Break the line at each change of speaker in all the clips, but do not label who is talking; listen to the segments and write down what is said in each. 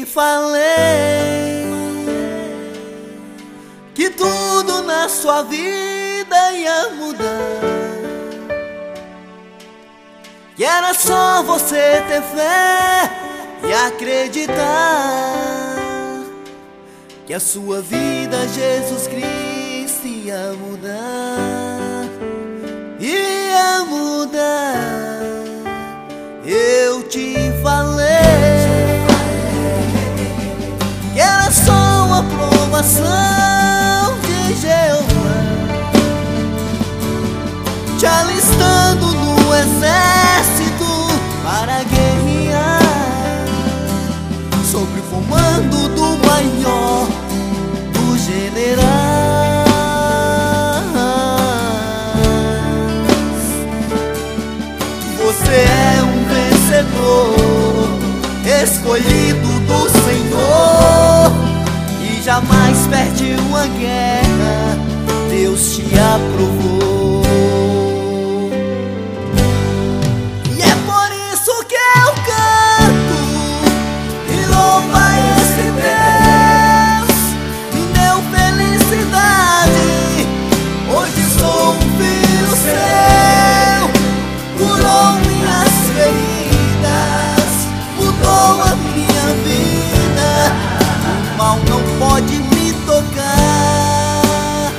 falei que tudo na sua vida ia mudar, que era só você ter fé e acreditar que a sua vida Jesus Cristo ia mudar, ia mudar. Eu te falei que era só uma aprovação de Jeová, te alistando no exército para guerrear, sob o comando do maior, do general. Você é um vencedor, escolhido do Senhor, e jamais perde uma guerra, Deus te aprovou. E é por isso que eu canto e louvo a esse Deus, me deu felicidade. Hoje sou um filho seu, curou minhas feridas, mudou a minha vida, o mal não pode me tocar.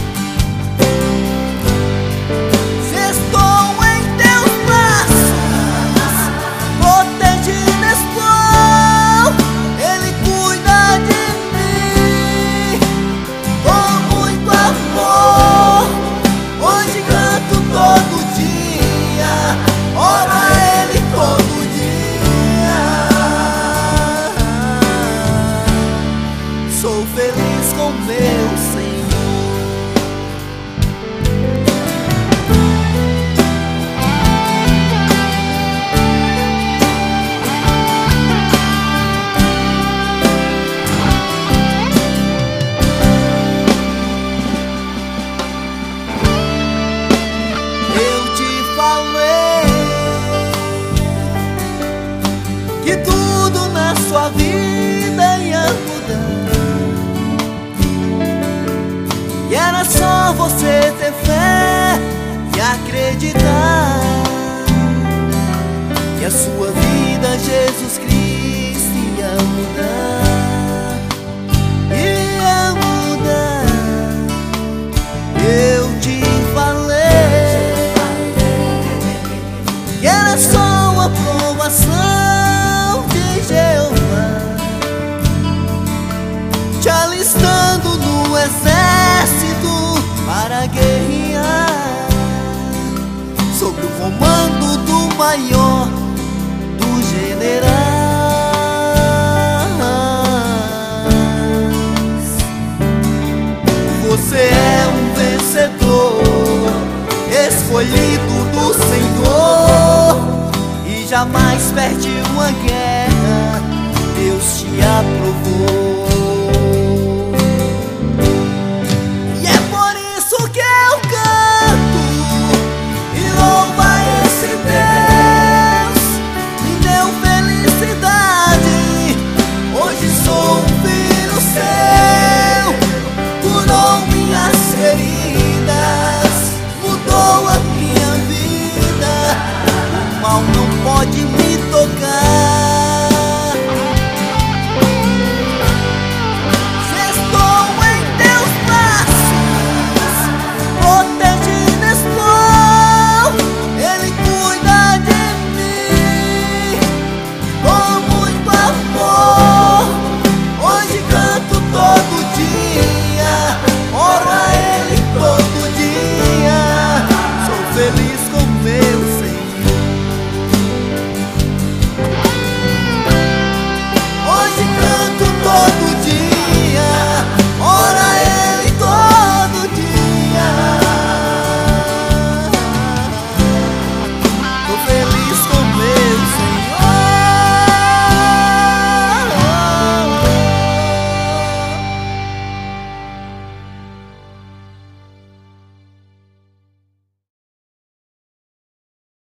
Se estou em teus braços, protegendo estou, Ele cuida de mim com muito amor. Hoje canto todo dia, oro a Ele todo dia. Sou feliz com meu Senhor. Eu te falei que tudo na sua vida ia mudar, e era só você ter fé e acreditar que a sua vida Jesus Cristo ia mudar, ia mudar. Eu te falei que era só uma aprovação de Jeová, te alistando no exército para guerrear, sob o comando do maior, do general. Você é um vencedor, escolhido do Senhor, e jamais perde uma guerra, Deus te aprovou.